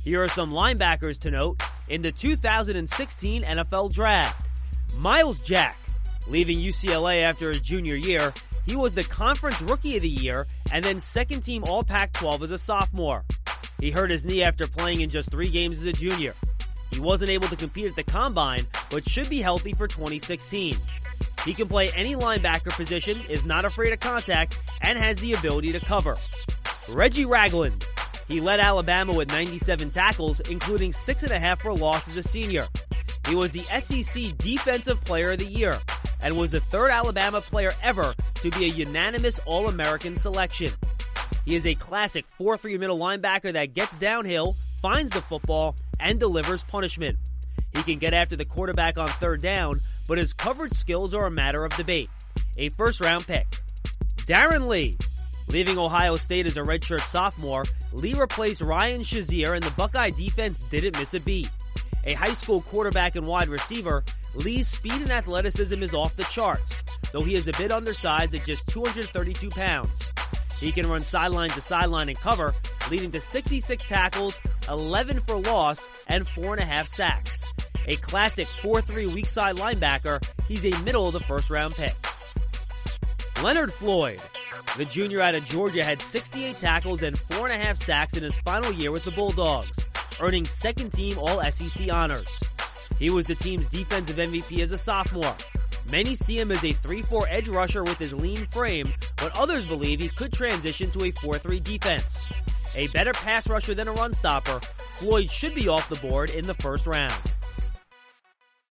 Here are some linebackers to note in the 2016 NFL Draft. Miles Jack, leaving UCLA after his junior year, he was the Conference Rookie of the Year and then second-team All-Pac-12 as a sophomore. He hurt his knee after playing in just 3 games as a junior. He wasn't able to compete at the Combine, but should be healthy for 2016. He can play any linebacker position, is not afraid of contact, and has the ability to cover. Reggie Ragland. He led Alabama with 97 tackles, including 6.5 for loss as a senior. He was the SEC Defensive Player of the Year and was the 3rd Alabama player ever to be a unanimous All-American selection. He is a classic 4-3 middle linebacker that gets downhill, finds the football, and delivers punishment. He can get after the quarterback on 3rd down, but his coverage skills are a matter of debate. A first-round pick. Darren Lee. Leaving Ohio State as a redshirt sophomore, Lee replaced Ryan Shazier and the Buckeye defense didn't miss a beat. A high school quarterback and wide receiver, Lee's speed and athleticism is off the charts, though he is a bit undersized at just 232 pounds. He can run sideline to sideline and cover, leading to 66 tackles, 11 for loss, and 4.5 sacks. A classic 4-3 weak side linebacker, he's a middle of the first round pick. Leonard Floyd. The junior out of Georgia had 68 tackles and 4.5 sacks in his final year with the Bulldogs, earning second-team All-SEC honors. He was the team's defensive MVP as a sophomore. Many see him as a 3-4 edge rusher with his lean frame, but others believe he could transition to a 4-3 defense. A better pass rusher than a run stopper, Floyd should be off the board in the first round.